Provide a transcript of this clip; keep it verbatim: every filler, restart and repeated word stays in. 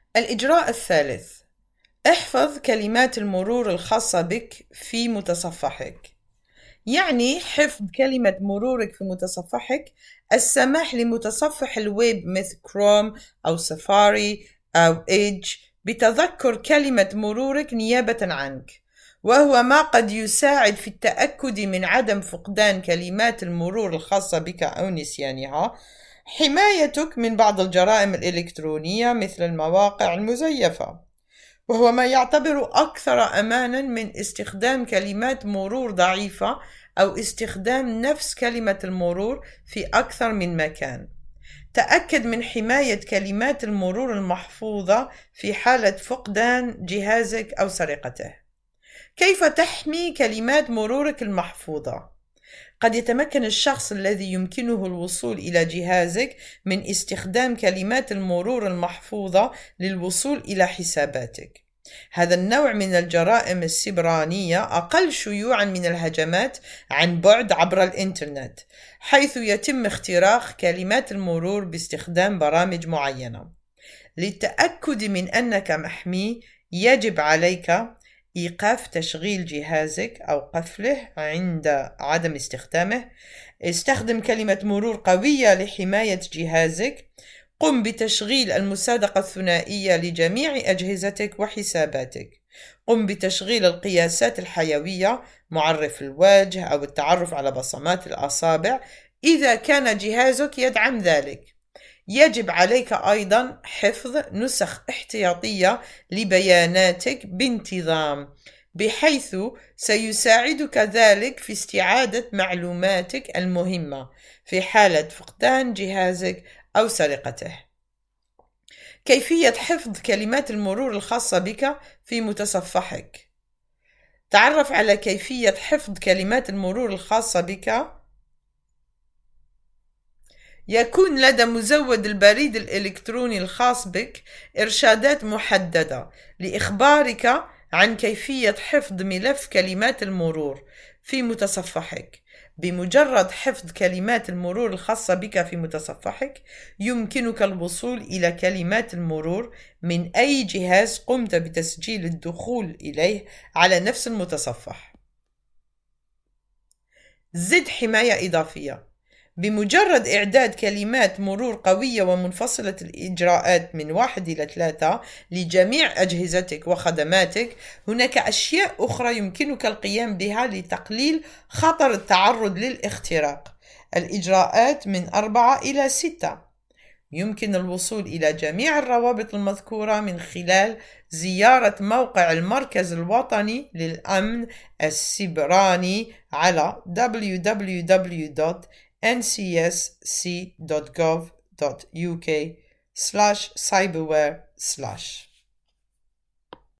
الإجراء الثالث: احفظ كلمات المرور الخاصة بك في متصفحك. يعني حفظ كلمة مرورك في متصفحك السماح لمتصفح الويب مثل كروم أو سفاري أو إيدج بتذكر كلمة مرورك نيابة عنك، وهو ما قد يساعد في التأكد من عدم فقدان كلمات المرور الخاصة بك أو نسيانها، حمايتك من بعض الجرائم الإلكترونية مثل المواقع المزيفة، وهو ما يعتبر أكثر أماناً من استخدام كلمات مرور ضعيفة أو استخدام نفس كلمة المرور في أكثر من مكان. تأكد من حماية كلمات المرور المحفوظة في حالة فقدان جهازك أو سرقته. كيف تحمي كلمات مرورك المحفوظة؟ قد يتمكن الشخص الذي يمكنه الوصول إلى جهازك من استخدام كلمات المرور المحفوظة للوصول إلى حساباتك. هذا النوع من الجرائم السيبرانية أقل شيوعاً من الهجمات عن بعد عبر الإنترنت، حيث يتم اختراق كلمات المرور باستخدام برامج معينة. للتأكد من أنك محمي، يجب عليك إيقاف تشغيل جهازك أو قفله عند عدم استخدامه. استخدم كلمة مرور قوية لحماية جهازك. قم بتشغيل المصادقة الثنائية لجميع أجهزتك وحساباتك. قم بتشغيل القياسات الحيوية، معرف الوجه أو التعرف على بصمات الأصابع إذا كان جهازك يدعم ذلك. يجب عليك أيضاً حفظ نسخ احتياطية لبياناتك بانتظام، بحيث سيساعدك ذلك في استعادة معلوماتك المهمة في حالة فقدان جهازك أو سرقته. كيفية حفظ كلمات المرور الخاصة بك في متصفحك. تعرف على كيفية حفظ كلمات المرور الخاصة بك. يكون لدى مزود البريد الإلكتروني الخاص بك إرشادات محددة لإخبارك عن كيفية حفظ ملف كلمات المرور في متصفحك. بمجرد حفظ كلمات المرور الخاصة بك في متصفحك، يمكنك الوصول إلى كلمات المرور من أي جهاز قمت بتسجيل الدخول إليه على نفس المتصفح. زد حماية إضافية. بمجرد إعداد كلمات مرور قوية ومنفصلة الإجراءات من واحد إلى ثلاثة لجميع أجهزتك وخدماتك، هناك أشياء أخرى يمكنك القيام بها لتقليل خطر التعرض للاختراق. الإجراءات من أربعة إلى ستة. يمكن الوصول إلى جميع الروابط المذكورة من خلال زيارة موقع المركز الوطني للأمن السيبراني على دبليو دبليو دبليو دوت إن سي إس سي دوت جوف دوت يو كي سلاش سايبروير سلاش